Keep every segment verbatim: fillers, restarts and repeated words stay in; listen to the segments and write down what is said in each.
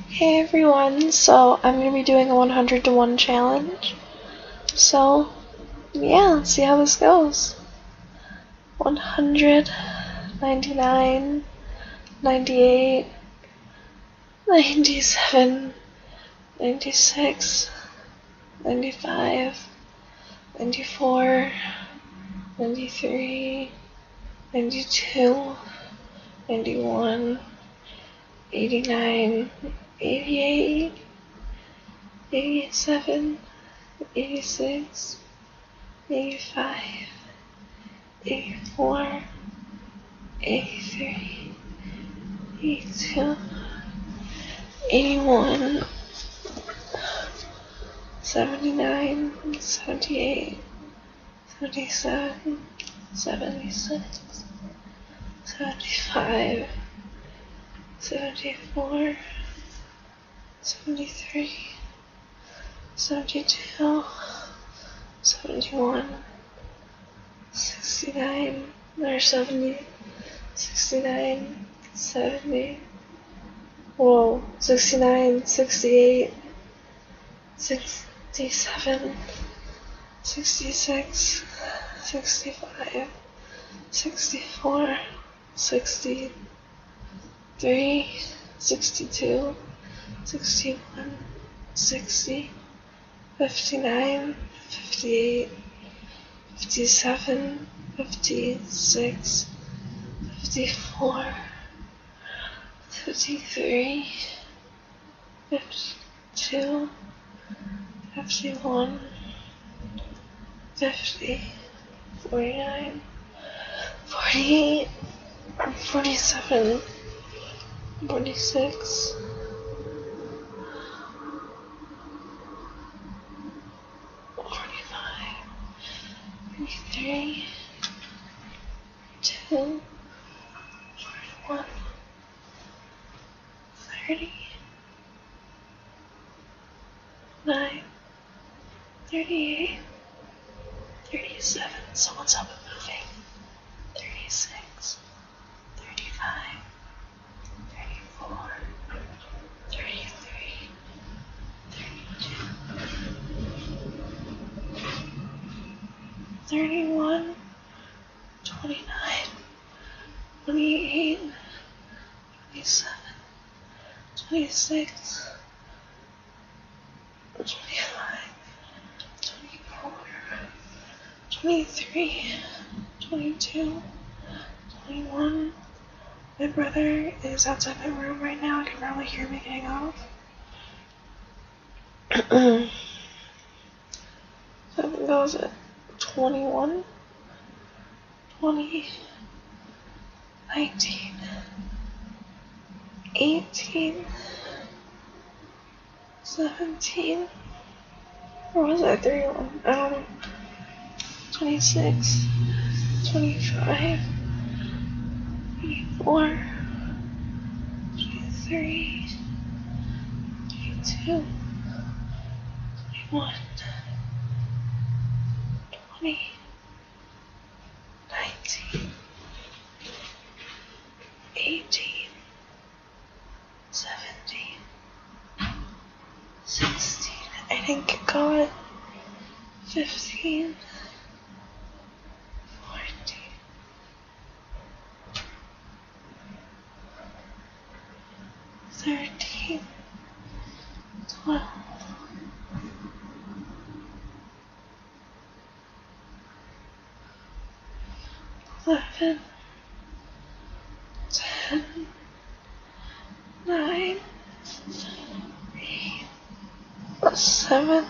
Hey everyone, so I'm going to be doing a one hundred to one challenge. So, yeah, let's see how this goes. one hundred, ninety-nine, ninety-eight, ninety-seven, ninety-six, ninety-five, ninety-four, ninety-three, ninety-two, ninety-one, eighty-nine, eighty-eight, eighty-seven, eighty-six, eighty-five, eighty-four, eighty-three, eighty-two, eighty-one, seventy-nine, seventy-eight, seventy-seven, seventy-six, seventy-five, seventy-four, seventy-three, seventy-two, seventy-one, sixty-nine, or seventy, sixty-nine, seventy, whoa, sixty-nine, sixty-eight, sixty-seven, sixty-six, sixty-five, sixty-four, sixty-three, sixty-two, sixty-one, sixty, fifty-nine, fifty-eight, fifty-seven, fifty-six, fifty-four, fifty-three, fifty-two, fifty-one, fifty, forty-nine, forty-eight, forty-seven, forty-six, forty-five, forty-three, forty-two, forty-one, thirty, nine, thirty-eight, thirty-seven, someone's up and moving, thirty-six, thirty-five, thirty-four, thirty-three, thirty-two, thirty-one, twenty-nine, twenty-eight, twenty-seven, twenty-six, twenty-five, twenty-four, twenty-three, twenty-two, twenty-one. My brother is outside my room right now. I can probably hear me getting off. So that goes at twenty-one, twenty, nineteen, eighteen, seventeen, or was that thirty-one? I don't know. twenty-six, twenty-five, twenty-four, twenty-three, twenty-two, twenty-one, twenty, nineteen, eighteen, seventeen, sixteen, I didn't get caught, fifteen, fourteen, thirteen, twelve, eleven, ten, nine, eight, seven,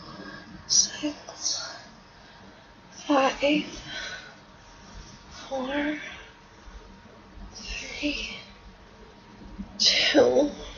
six, five, four, three, two,